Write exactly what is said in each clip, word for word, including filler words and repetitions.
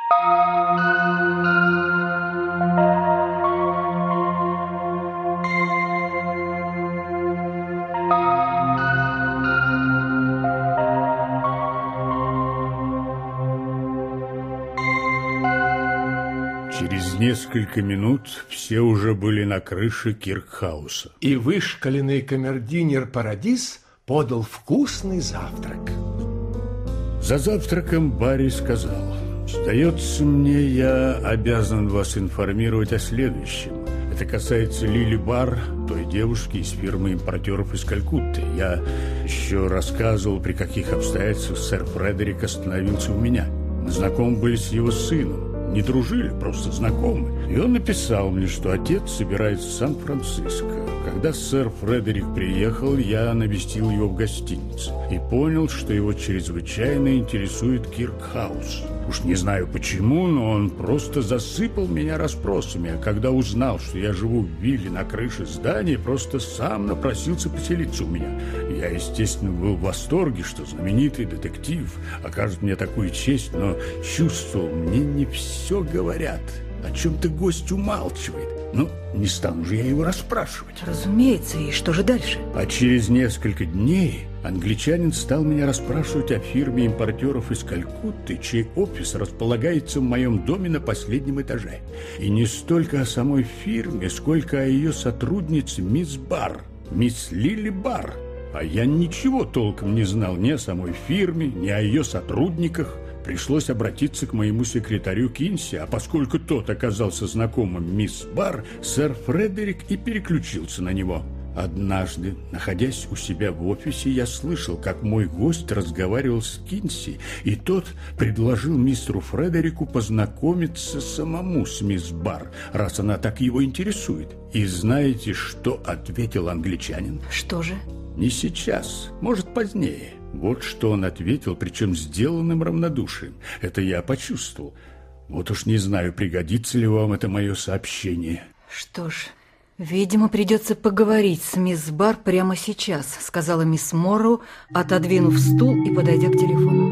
Через несколько минут все уже были на крыше Киркхауса. И вышкаленный камердинер Парадис подал вкусный завтрак. За завтраком Барри сказал: «Сдается мне, я обязан вас информировать о следующем. Это касается Лили Барр, той девушки из фирмы импортеров из Калькутты. Я еще рассказывал, при каких обстоятельствах сэр Фредерик остановился у меня. Мы знакомы были с его сыном. Не дружили, просто знакомы. И он написал мне, что отец собирается в Сан-Франциско. Когда сэр Фредерик приехал, я навестил его в гостинице и понял, что его чрезвычайно интересует Киркхаус. Уж не знаю почему, но он просто засыпал меня расспросами, а когда узнал, что я живу в вилле на крыше здания, просто сам напросился поселиться у меня. Я, естественно, был в восторге, что знаменитый детектив окажет мне такую честь, но чувствовал, мне не все говорят. О чем-то гость умалчивает. Ну, не стану же я его расспрашивать. Разумеется, и что же дальше? А через несколько дней англичанин стал меня расспрашивать о фирме импортеров из Калькутты, чей офис располагается в моем доме на последнем этаже. И не столько о самой фирме, сколько о ее сотруднице мисс Барр, мисс Лили Барр. А я ничего толком не знал ни о самой фирме, ни о ее сотрудниках. Пришлось обратиться к моему секретарю Кинси, а поскольку тот оказался знакомым мисс Барр, сэр Фредерик и переключился на него. Однажды, находясь у себя в офисе, я слышал, как мой гость разговаривал с Кинси, и тот предложил мистеру Фредерику познакомиться самому с мисс Барр, раз она так его интересует. И знаете, что ответил англичанин? Что же? Не сейчас, может, позднее. Вот что он ответил, причем сделанным равнодушием. Это я почувствовал. Вот уж не знаю, пригодится ли вам это мое сообщение. Что ж, видимо, придется поговорить с мисс Барр прямо сейчас, сказала мисс Морроу, отодвинув стул и подойдя к телефону.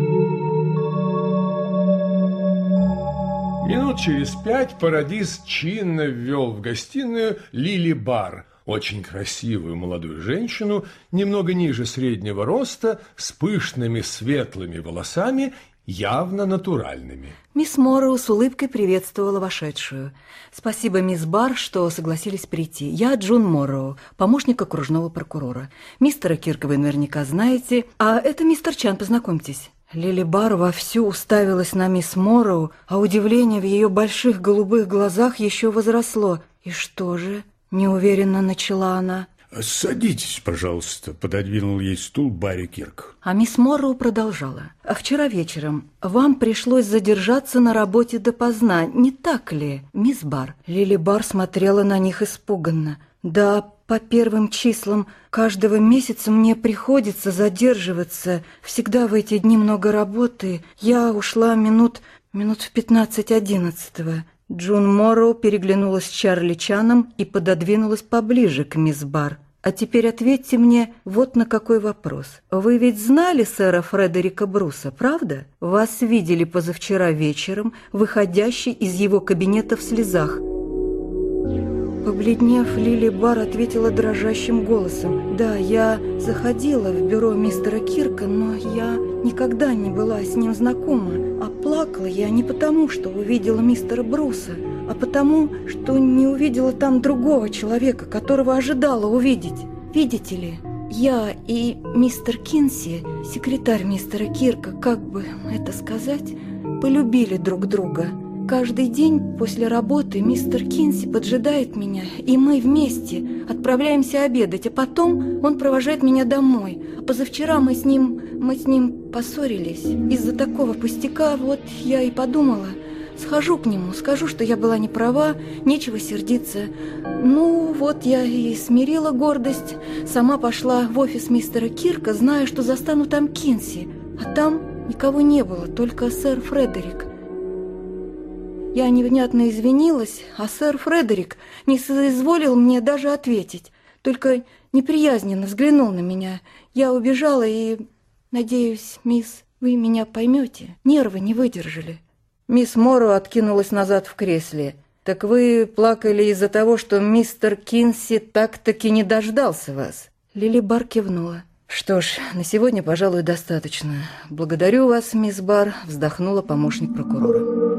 Минут через пять Парадис чинно ввел в гостиную Лили Барр, очень красивую молодую женщину, немного ниже среднего роста, с пышными светлыми волосами, явно натуральными. Мисс Морроу с улыбкой приветствовала вошедшую. «Спасибо, мисс Барр, что согласились прийти. Я Джун Морроу, помощник окружного прокурора. Мистера Кирка вы наверняка знаете, а это мистер Чан, познакомьтесь». Лили Барр вовсю уставилась на мисс Морроу, а удивление в ее больших голубых глазах еще возросло. «И что же?» – неуверенно начала она. «Садитесь, пожалуйста», – пододвинул ей стул Барри Кирк. А мисс Морроу продолжала. «Вчера вечером вам пришлось задержаться на работе допоздна, не так ли, мисс Барр?» Лили Барр смотрела на них испуганно. «Да, по первым числам каждого месяца мне приходится задерживаться. Всегда в эти дни много работы. Я ушла минут, минут в пятнадцать одиннадцатого». Джун Морроу переглянулась с Чарли Чаном и пододвинулась поближе к мисс Барр. «А теперь ответьте мне вот на какой вопрос. Вы ведь знали сэра Фредерика Бруса, правда? Вас видели позавчера вечером, выходящий из его кабинета в слезах». Побледнев, Лили Барр ответила дрожащим голосом. «Да, я заходила в бюро мистера Кирка, но я никогда не была с ним знакома. А плакала я не потому, что увидела мистера Бруса, а потому, что не увидела там другого человека, которого ожидала увидеть. Видите ли, я и мистер Кинси, секретарь мистера Кирка, как бы это сказать, полюбили друг друга». Каждый день после работы мистер Кинси поджидает меня, и мы вместе отправляемся обедать, а потом он провожает меня домой. А позавчера мы с ним, мы с ним поссорились из-за такого пустяка, вот я и подумала, схожу к нему, скажу, что я была не права, нечего сердиться. Ну, вот я и смирила гордость, сама пошла в офис мистера Кирка, зная, что застану там Кинси, а там никого не было, только сэр Фредерик. Я невнятно извинилась, а сэр Фредерик не соизволил мне даже ответить, только неприязненно взглянул на меня. Я убежала и, надеюсь, мисс, вы меня поймете, нервы не выдержали. Мисс Морроу откинулась назад в кресле. «Так вы плакали из-за того, что мистер Кинси так-таки не дождался вас?» Лили Бар кивнула. «Что ж, на сегодня, пожалуй, достаточно. Благодарю вас, мисс Бар», — вздохнула помощник прокурора.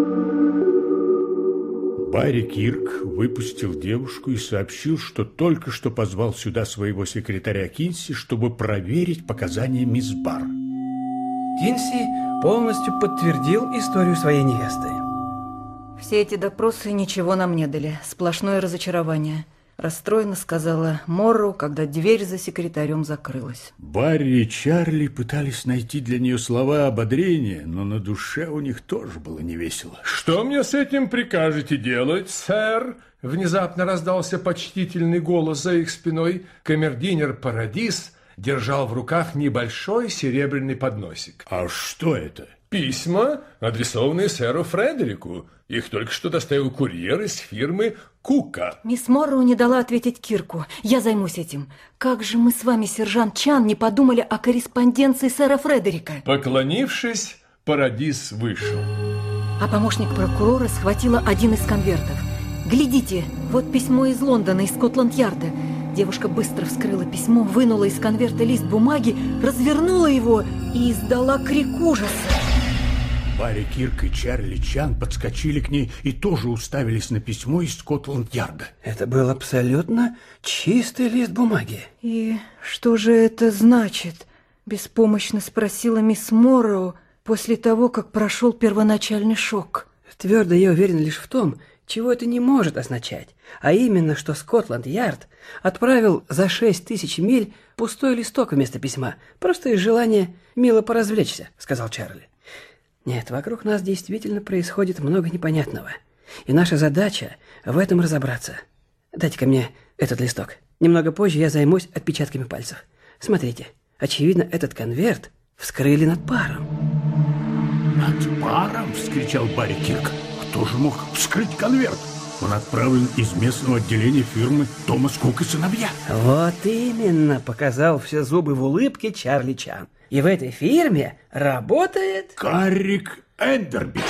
Барри Кирк выпустил девушку и сообщил, что только что позвал сюда своего секретаря Кинси, чтобы проверить показания мисс Бар. Кинси полностью подтвердил историю своей невесты. «Все эти допросы ничего нам не дали. Сплошное разочарование», — расстроенно сказала Морроу, когда дверь за секретарем закрылась. Барри и Чарли пытались найти для нее слова ободрения, но на душе у них тоже было невесело. «Что мне с этим прикажете делать, сэр?» Внезапно раздался почтительный голос за их спиной. Камердинер Парадис держал в руках небольшой серебряный подносик. «А что это?» «Письма, адресованные сэру Фредерику. Их только что доставил курьер из фирмы Кука». Мисс Морроу не дала ответить Кирку. «Я займусь этим. Как же мы с вами, сержант Чан, не подумали о корреспонденции сэра Фредерика?» Поклонившись, Парадис вышел. А помощник прокурора схватила один из конвертов. «Глядите, вот письмо из Лондона, из Скотланд-Ярда». Девушка быстро вскрыла письмо, вынула из конверта лист бумаги, развернула его и издала крик ужаса. Барри Кирк и Чарли Чан подскочили к ней и тоже уставились на письмо из Скотланд-Ярда. Это был абсолютно чистый лист бумаги. «И что же это значит?» – беспомощно спросила мисс Морроу после того, как прошел первоначальный шок. Твердо я уверен лишь в том, чего это не может означать, а именно, что Скотланд-Ярд отправил за шесть тысяч миль пустой листок вместо письма, просто из желания мило поразвлечься, сказал Чарли. Нет, вокруг нас действительно происходит много непонятного, и наша задача в этом разобраться. Дайте-ка мне этот листок. Немного позже я займусь отпечатками пальцев. Смотрите, очевидно, этот конверт вскрыли над паром. «Над паром?» – вскричал Барри Кирк. «Кто же мог вскрыть конверт? Он отправлен из местного отделения фирмы Томас Кук и сыновья». Вот именно, показал все зубы в улыбке Чарли Чан. И в этой фирме работает... Каррик Эндерби.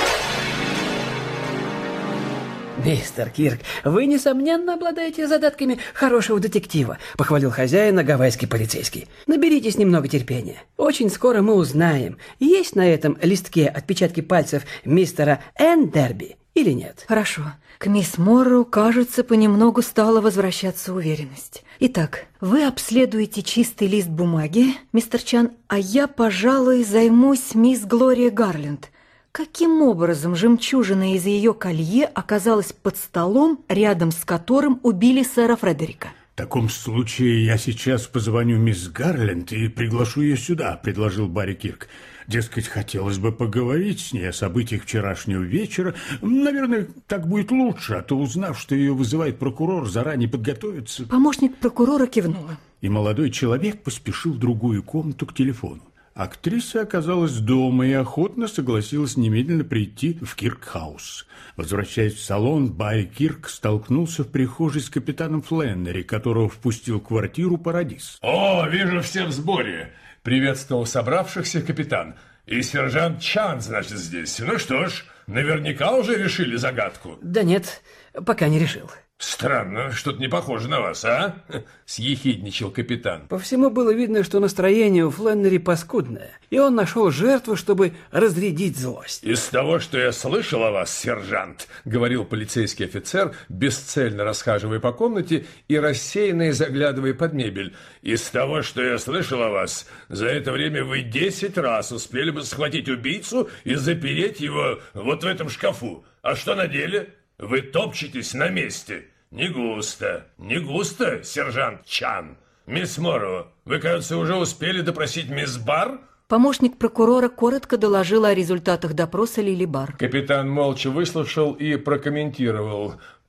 Мистер Кирк, вы, несомненно, обладаете задатками хорошего детектива, похвалил хозяина гавайский полицейский. Наберитесь немного терпения. Очень скоро мы узнаем, есть на этом листке отпечатки пальцев мистера Эндерби или нет. Хорошо. К мисс Морроу, кажется, понемногу стала возвращаться уверенность. Итак, вы обследуете чистый лист бумаги, мистер Чан, а я, пожалуй, займусь мисс Глория Гарленд. Каким образом жемчужина из ее колье оказалась под столом, рядом с которым убили сэра Фредерика? В таком случае я сейчас позвоню мисс Гарленд и приглашу ее сюда, предложил Барри Кирк. Дескать, хотелось бы поговорить с ней о событиях вчерашнего вечера. Наверное, так будет лучше, а то, узнав, что ее вызывает прокурор, заранее подготовиться. Помощник прокурора кивнула. И молодой человек поспешил в другую комнату к телефону. Актриса оказалась дома и охотно согласилась немедленно прийти в Кирк-хаус. Возвращаясь в салон, Барри Кирк столкнулся в прихожей с капитаном Фленнери, которого впустил в квартиру Парадис. «О, вижу, все в сборе!» — приветствовал собравшихся капитан. «И сержант Чан, значит, здесь. Ну что ж, наверняка уже решили загадку». Да нет, пока не решил. «Странно, что-то не похоже на вас, а?» — съехидничал капитан. По всему было видно, что настроение у Фленнери паскудное, и он нашел жертву, чтобы разрядить злость. «Из того, что я слышал о вас, сержант», — говорил полицейский офицер, бесцельно расхаживая по комнате и рассеянно заглядывая под мебель, «из того, что я слышал о вас, за это время вы десять раз успели бы схватить убийцу и запереть его вот в этом шкафу. А что на деле? Вы топчетесь на месте». «Не густо, не густо, сержант Чан. Мисс Морроу, вы, кажется, уже успели допросить мисс Бар?» Помощник прокурора коротко доложил о результатах допроса Лили Бар. Капитан молча выслушал и прокомментировал.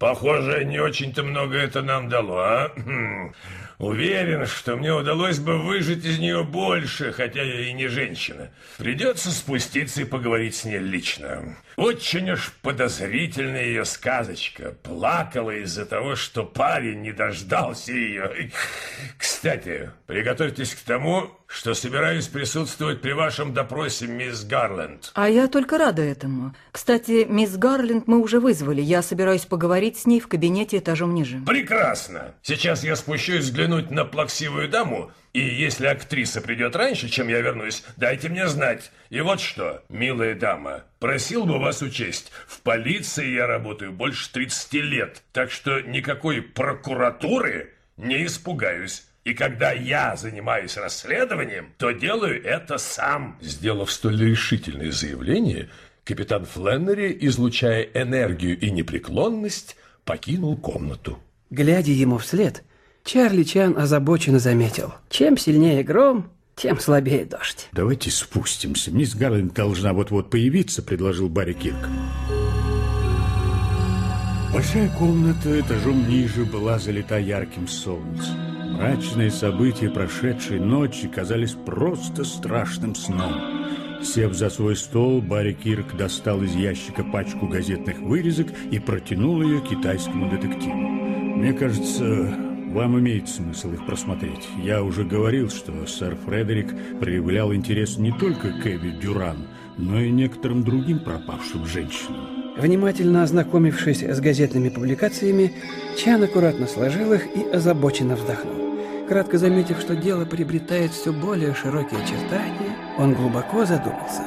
Похоже, не очень-то много это нам дало, а? Хм. Уверен, что мне удалось бы выжать из нее больше, хотя я и не женщина. Придется спуститься и поговорить с ней лично. Очень уж подозрительная ее сказочка. Плакала из-за того, что парень не дождался ее. Кстати, приготовьтесь к тому, что собираюсь присутствовать при вашем допросе, мисс Гарленд. А я только рада этому. Кстати, мисс Гарленд мы уже вызвали. Я собираюсь поговорить с ней в кабинете этажом ниже. Прекрасно. Сейчас я спущусь взглянуть на плаксивую даму, и если актриса придет раньше, чем я вернусь, дайте мне знать. И вот что, милая дама, просил бы вас учесть, в полиции я работаю больше тридцати лет, так что никакой прокуратуры не испугаюсь. И когда я занимаюсь расследованием, то делаю это сам. Сделав столь решительное заявление, капитан Фленнери, излучая энергию и непреклонность, покинул комнату. Глядя ему вслед, Чарли Чан озабоченно заметил: чем сильнее гром, тем слабее дождь. «Давайте спустимся. Мисс Гарленд должна вот-вот появиться», — предложил Барри Кирк. Большая комната этажом ниже была залита ярким солнцем. Мрачные события прошедшей ночи казались просто страшным сном. Сев за свой стол, Барри Кирк достал из ящика пачку газетных вырезок и протянул ее китайскому детективу. «Мне кажется, вам имеет смысл их просмотреть. Я уже говорил, что сэр Фредерик проявлял интерес не только к Эви Дюран, но и некоторым другим пропавшим женщинам». Внимательно ознакомившись с газетными публикациями, Чан аккуратно сложил их и озабоченно вздохнул. Кратко заметив, что дело приобретает все более широкие очертания, он глубоко задумался.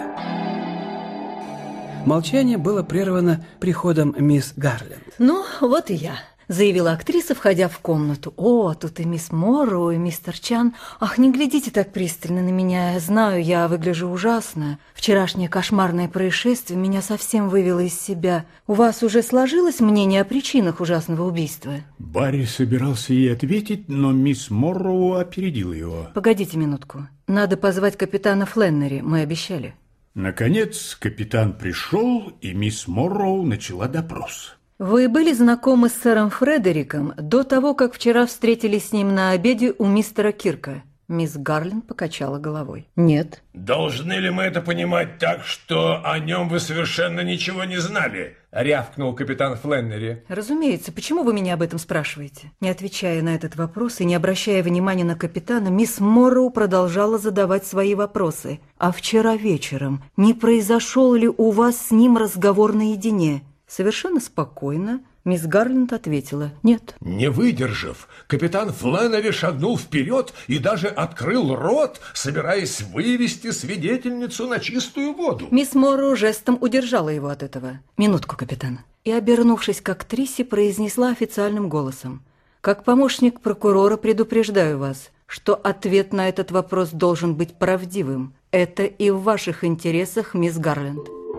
Молчание было прервано приходом мисс Гарленд. «Ну, вот и я», — заявила актриса, входя в комнату. «О, тут и мисс Морроу, и мистер Чан. Ах, не глядите так пристально на меня. Знаю, я выгляжу ужасно. Вчерашнее кошмарное происшествие меня совсем вывело из себя. У вас уже сложилось мнение о причинах ужасного убийства?» Барри собирался ей ответить, но мисс Морроу опередила его. «Погодите минутку. Надо позвать капитана Фленнери. Мы обещали». Наконец капитан пришел, и мисс Морроу начала допрос. «Вы были знакомы с сэром Фредериком до того, как вчера встретились с ним на обеде у мистера Кирка?» Мисс Гарленд покачала головой. «Нет». «Должны ли мы это понимать так, что о нем вы совершенно ничего не знали?» — рявкнул капитан Фленнери. «Разумеется. Почему вы меня об этом спрашиваете?» Не отвечая на этот вопрос и не обращая внимания на капитана, мисс Морроу продолжала задавать свои вопросы. «А вчера вечером не произошел ли у вас с ним разговор наедине?» Совершенно спокойно мисс Гарленд ответила: «Нет». Не выдержав, капитан Фленнери шагнул вперед и даже открыл рот, собираясь вывести свидетельницу на чистую воду. Мисс Морроу жестом удержала его от этого. «Минутку, капитан». И, обернувшись к актрисе, произнесла официальным голосом: «Как помощник прокурора предупреждаю вас, что ответ на этот вопрос должен быть правдивым. Это и в ваших интересах, мисс Гарленд».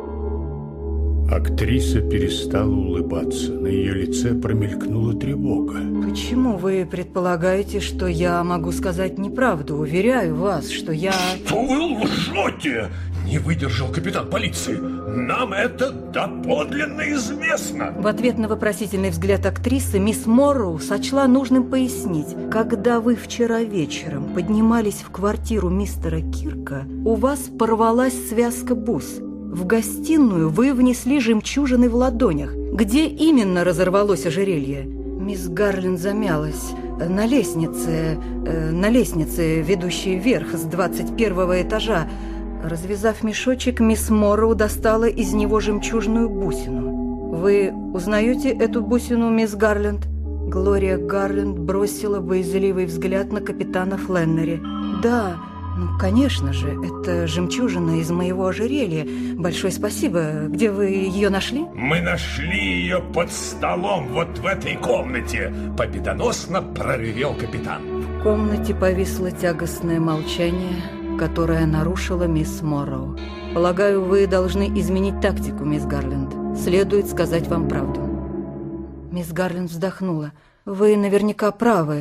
Актриса перестала улыбаться. На ее лице промелькнула тревога. «Почему вы предполагаете, что я могу сказать неправду? Уверяю вас, что я...» «Что вы лжете?» — не выдержал капитан полиции. «Нам это доподлинно известно!» В ответ на вопросительный взгляд актрисы мисс Морроу сочла нужным пояснить: «Когда вы вчера вечером поднимались в квартиру мистера Кирка, у вас порвалась связка бус. В гостиную вы внесли жемчужины в ладонях. Где именно разорвалось ожерелье?» Мисс Гарленд замялась. «На лестнице, э, на лестнице, ведущей вверх с двадцать первого этажа». Развязав мешочек, мисс Морроу достала из него жемчужную бусину. «Вы узнаете эту бусину, мисс Гарленд?» Глория Гарленд бросила боязливый взгляд на капитана Фленнери. «Да, ну, конечно же, это жемчужина из моего ожерелья. Большое спасибо. Где вы ее нашли?» «Мы нашли ее под столом вот в этой комнате», — победоносно проревел капитан. В комнате повисло тягостное молчание, которое нарушила мисс Морроу. «Полагаю, вы должны изменить тактику, мисс Гарленд. Следует сказать вам правду». Мисс Гарленд вздохнула. «Вы наверняка правы.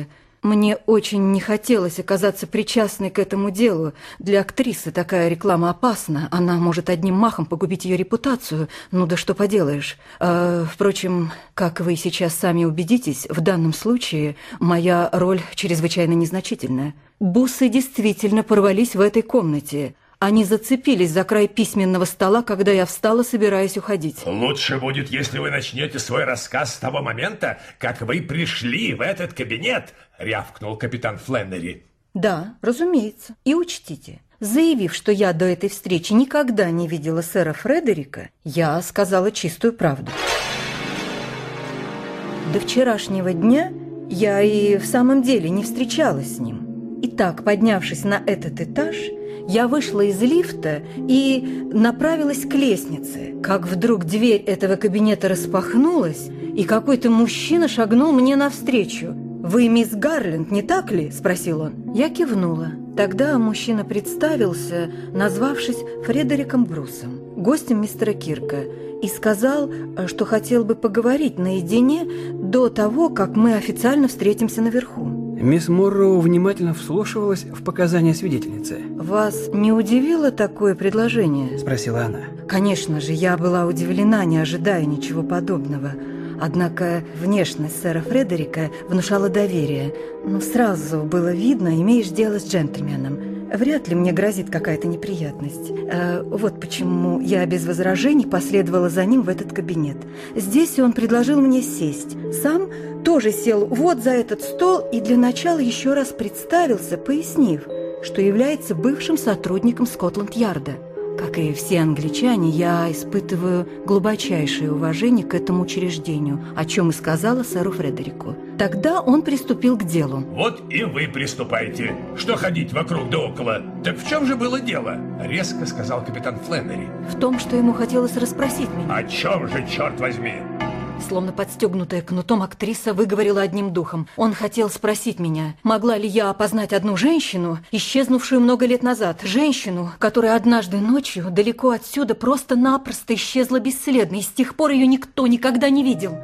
Мне очень не хотелось оказаться причастной к этому делу. Для актрисы такая реклама опасна. Она может одним махом погубить ее репутацию. Ну да что поделаешь. А, впрочем, как вы сейчас сами убедитесь, в данном случае моя роль чрезвычайно незначительная. Бусы действительно порвались в этой комнате. Они зацепились за край письменного стола, когда я встала, собираясь уходить. Лучше будет, если вы начнете свой рассказ с того момента, как вы пришли в этот кабинет, рявкнул капитан Фленнери. Да, разумеется. И учтите, заявив, что я до этой встречи никогда не видела сэра Фредерика, я сказала чистую правду. До вчерашнего дня я и в самом деле не встречалась с ним. Итак, поднявшись на этот этаж, я вышла из лифта и направилась к лестнице, как вдруг дверь этого кабинета распахнулась, и какой-то мужчина шагнул мне навстречу. «Вы мисс Гарленд, не так ли?» – спросил он. Я кивнула. Тогда мужчина представился, назвавшись Фредериком Брусом, гостем мистера Кирка, и сказал, что хотел бы поговорить наедине до того, как мы официально встретимся наверху. Мисс Морроу внимательно вслушивалась в показания свидетельницы. «Вас не удивило такое предложение?» – спросила она. Конечно же, я была удивлена, не ожидая ничего подобного. Однако внешность сэра Фредерика внушала доверие. Но сразу было видно, имеешь дело с джентльменом. Вряд ли мне грозит какая-то неприятность. Э, вот почему я без возражений последовала за ним в этот кабинет. Здесь он предложил мне сесть. Сам тоже сел вот за этот стол и для начала еще раз представился, пояснив, что является бывшим сотрудником Скотланд-Ярда. Как и все англичане, я испытываю глубочайшее уважение к этому учреждению, о чем и сказала сэру Фредерику. Тогда он приступил к делу. Вот и вы приступайте. Что ходить вокруг да около? Так в чем же было дело? Резко сказал капитан Фленнери. В том, что ему хотелось расспросить меня. О чем же, черт возьми? Словно подстегнутая кнутом, актриса выговорила одним духом. Он хотел спросить меня, могла ли я опознать одну женщину, исчезнувшую много лет назад. Женщину, которая однажды ночью далеко отсюда просто-напросто исчезла бесследно, и с тех пор ее никто никогда не видел.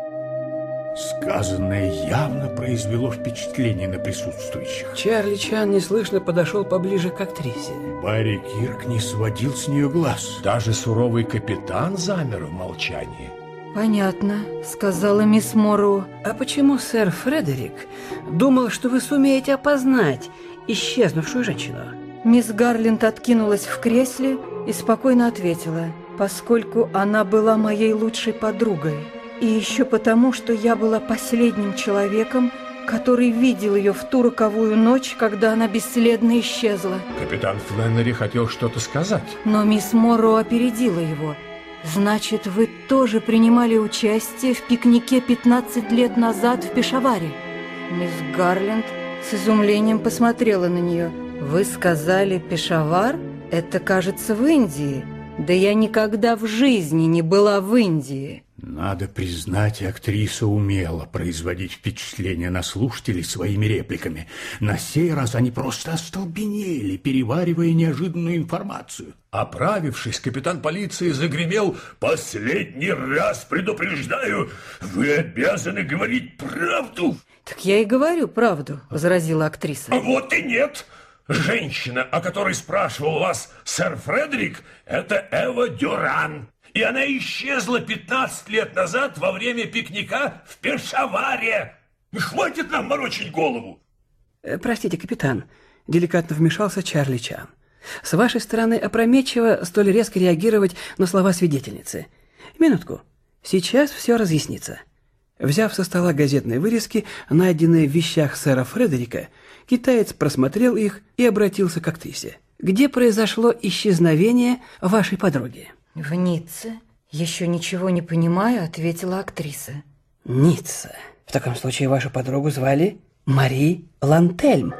Сказанное явно произвело впечатление на присутствующих. Чарли Чан неслышно подошел поближе к актрисе. Барри Кирк не сводил с нее глаз. Даже суровый капитан замер в молчании. «Понятно», — сказала мисс Морроу. «А почему сэр Фредерик думал, что вы сумеете опознать исчезнувшую женщину?» Мисс Гарленд откинулась в кресле и спокойно ответила, поскольку она была моей лучшей подругой. И еще потому, что я была последним человеком, который видел ее в ту роковую ночь, когда она бесследно исчезла. Капитан Фленнери хотел что-то сказать. Но мисс Морроу опередила его. «Значит, вы тоже принимали участие в пикнике пятнадцать лет назад в Пешаваре?» Мисс Гарленд с изумлением посмотрела на нее. «Вы сказали Пешавар? Это, кажется, в Индии. Да я никогда в жизни не была в Индии». Надо признать, актриса умела производить впечатление на слушателей своими репликами. На сей раз они просто остолбенели, переваривая неожиданную информацию. Оправившись, капитан полиции загремел: «Последний раз предупреждаю, вы обязаны говорить правду!» «Так я и говорю правду», — возразила актриса. А вот и нет! Женщина, о которой спрашивал вас сэр Фредерик, это Эва Дюран. И она исчезла пятнадцать лет назад во время пикника в Пешаваре. Хватит нам морочить голову!» «Простите, капитан», — деликатно вмешался Чарли Чан. «С вашей стороны опрометчиво столь резко реагировать на слова свидетельницы. Минутку. Сейчас все разъяснится». Взяв со стола газетные вырезки, найденные в вещах сэра Фредерика, китаец просмотрел их и обратился к актрисе. «Где произошло исчезновение вашей подруги?» «В Ницце. Еще ничего не понимаю», — ответила актриса. «Ницца. В таком случае вашу подругу звали Мари Лантельм.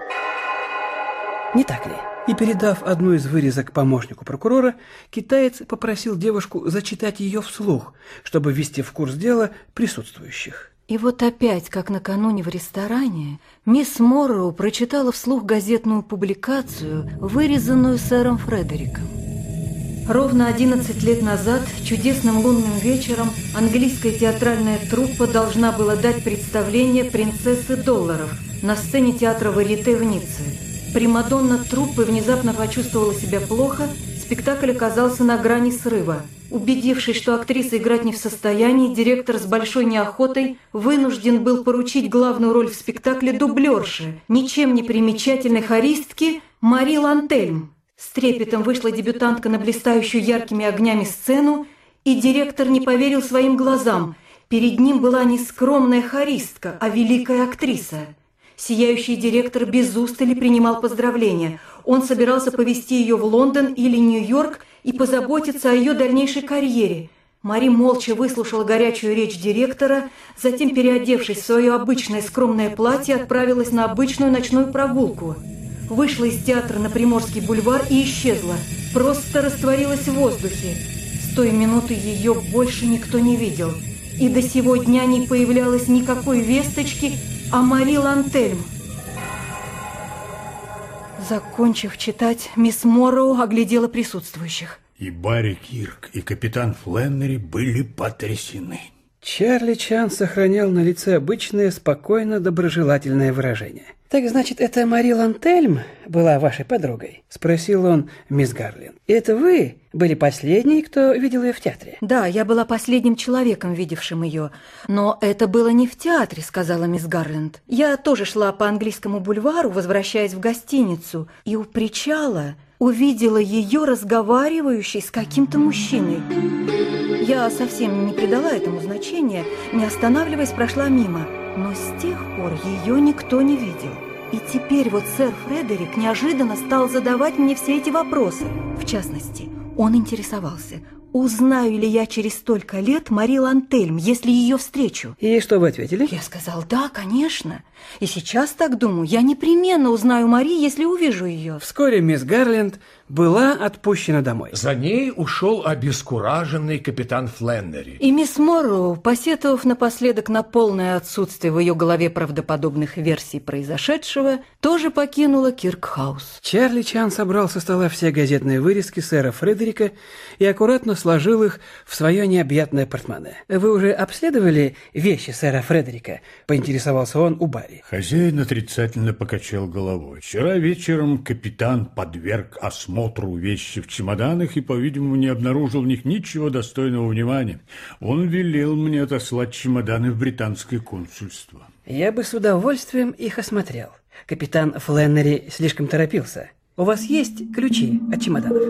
Не так ли?» И, передав одну из вырезок помощнику прокурора, китаец попросил девушку зачитать ее вслух, чтобы ввести в курс дела присутствующих. И вот опять, как накануне в ресторане, мисс Морроу прочитала вслух газетную публикацию, вырезанную сэром Фредериком. Ровно одиннадцать лет назад, чудесным лунным вечером, английская театральная труппа должна была дать представление «Принцессы долларов». на сцене театра Варьете в Ницце. Примадонна труппы внезапно почувствовала себя плохо, спектакль оказался на грани срыва. Убедившись, что актриса играть не в состоянии, директор с большой неохотой вынужден был поручить главную роль в спектакле дублерше, ничем не примечательной хористки Мари Лантельм. С трепетом вышла дебютантка на блистающую яркими огнями сцену, и директор не поверил своим глазам. Перед ним была не скромная хористка, а великая актриса. Сияющий директор без устали принимал поздравления. Он собирался повезти ее в Лондон или Нью-Йорк и позаботиться о ее дальнейшей карьере. Мари молча выслушала горячую речь директора, затем, переодевшись в свое обычное скромное платье, отправилась на обычную ночную прогулку. Вышла из театра на Приморский бульвар и исчезла, просто растворилась в воздухе. С той минуты ее больше никто не видел. И до сего дня не появлялось никакой весточки о Мари Лантельм. Закончив читать, мисс Морроу оглядела присутствующих. И Барри Кирк, и капитан Фленнери были потрясены. Чарли Чан сохранял на лице обычное, спокойно доброжелательное выражение. «Так значит, это Мари Лантельм была вашей подругой?» – спросил он мисс Гарленд. «И это вы были последней, кто видел ее в театре?» «Да, я была последним человеком, видевшим ее. Но это было не в театре», – сказала мисс Гарленд. «Я тоже шла по английскому бульвару, возвращаясь в гостиницу, и у причала увидела ее разговаривающей с каким-то мужчиной. Я совсем не придала этому значения, не останавливаясь, прошла мимо. Но с тех пор ее никто не видел. И теперь вот сэр Фредерик неожиданно стал задавать мне все эти вопросы. В частности, он интересовался, узнаю ли я через столько лет Мари Лантельм, если ее встречу. И что вы ответили? Я сказал, да, конечно. И сейчас так думаю, я непременно узнаю Мари, если увижу ее. Вскоре мисс Гарленд была отпущена домой. За ней ушел обескураженный капитан Фленнери. И мисс Морроу, посетовав напоследок на полное отсутствие в ее голове правдоподобных версий произошедшего, тоже покинула Киркхаус. Чарли Чан собрал со стола все газетные вырезки сэра Фредерика и аккуратно сложил их в свое необъятное портмоне. «Вы уже обследовали вещи сэра Фредерика?» – поинтересовался он у Барри. Хозяин отрицательно покачал головой. Вчера вечером капитан подверг осмотру вещи в чемоданах и, по-видимому, не обнаружил в них ничего достойного внимания. Он велел мне отослать чемоданы в британское консульство. Я бы с удовольствием их осмотрел. Капитан Фленнери слишком торопился. У вас есть ключи от чемоданов?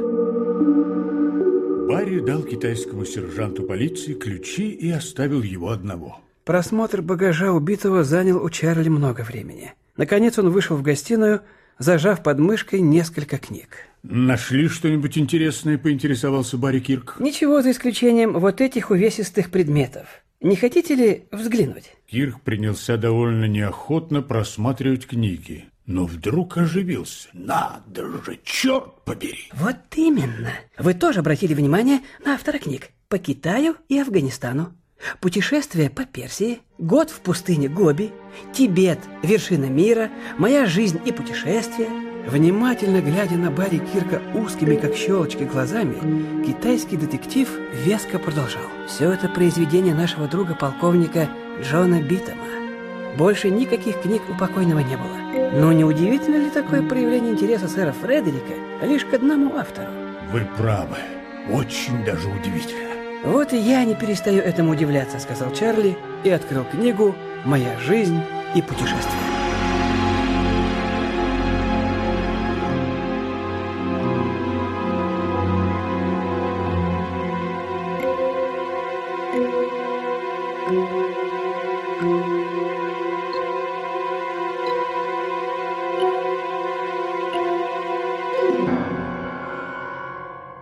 Барри дал китайскому сержанту полиции ключи и оставил его одного. Просмотр багажа убитого занял у Чарли много времени. Наконец он вышел в гостиную, зажав под мышкой несколько книг. «Нашли что-нибудь интересное?» – поинтересовался Барри Кирк. «Ничего, за исключением вот этих увесистых предметов. Не хотите ли взглянуть?» Кирк принялся довольно неохотно просматривать книги, но вдруг оживился. «Надо же, черт побери!» «Вот именно. Вы тоже обратили внимание на автора книг по Китаю и Афганистану. Путешествие по Персии, год в пустыне Гоби, Тибет, вершина мира, моя жизнь и путешествия». Внимательно глядя на Барри Кирка узкими, как щелочки, глазами, китайский детектив веско продолжал. «Все это произведение нашего друга-полковника Джона Биттема. Больше никаких книг у покойного не было. Но не удивительно ли такое проявление интереса сэра Фредерика лишь к одному автору?» «Вы правы. Очень даже удивительно». «Вот и я не перестаю этому удивляться», — сказал Чарли и открыл книгу «Моя жизнь и путешествия». Thank you.